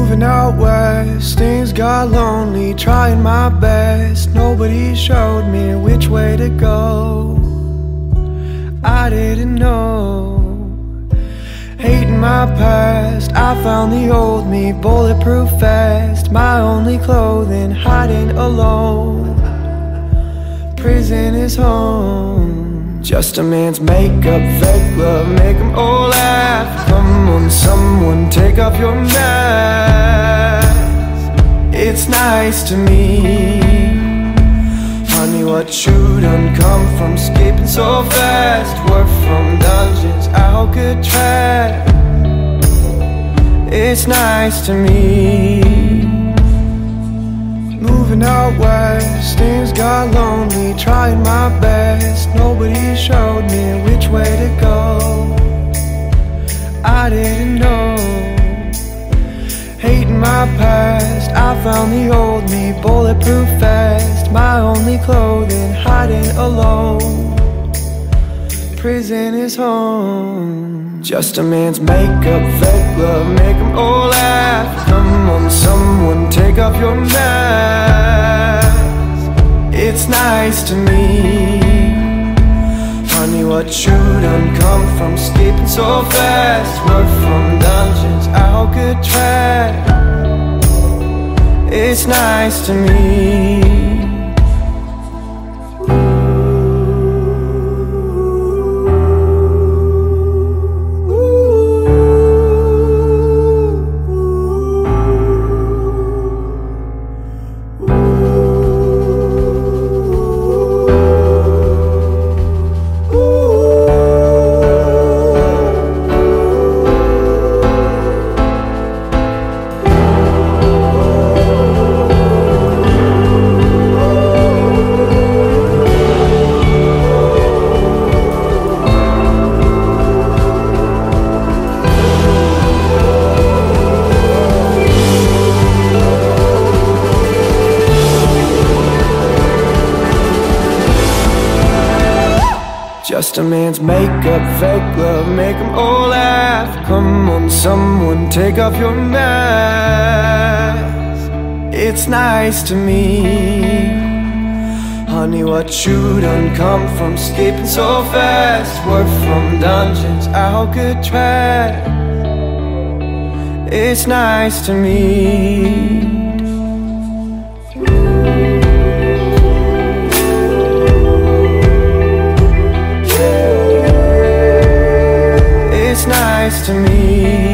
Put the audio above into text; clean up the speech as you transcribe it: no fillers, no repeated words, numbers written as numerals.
Moving out west, things got lonely, trying my best. Nobody showed me which way to go. I didn't know. Hating my past, I found the old me, bulletproof vest. My only clothing, hiding alone. Prison is home. Just a man's makeup, fake love, make them all laugh. Come on, someone, take off your mask. It's nice to me. Honey, what you done come from, escaping so fast. Work from dungeons, Alcatraz. It's nice to me. Moving out west, things got lonely, trying my best. Nobody showed me which way to go. I didn't know. Hating my past, I found the old me, bulletproof vest. My only clothing, hiding alone. Prison is home. Just a man's makeup, fake love, make them all laugh. Come on, someone, take off your mask. It's nice to me. Honey, what you done come from, escaping so fast. Work from dungeons, Alcatraz. It's nice to me. Just a man's makeup, fake love, make them all laugh. Come on, someone, take off your mask. It's nice to me. Honey, what you done come from, escaping so fast. Work from dungeons, Alcatraz. It's nice to me. It's nice to me.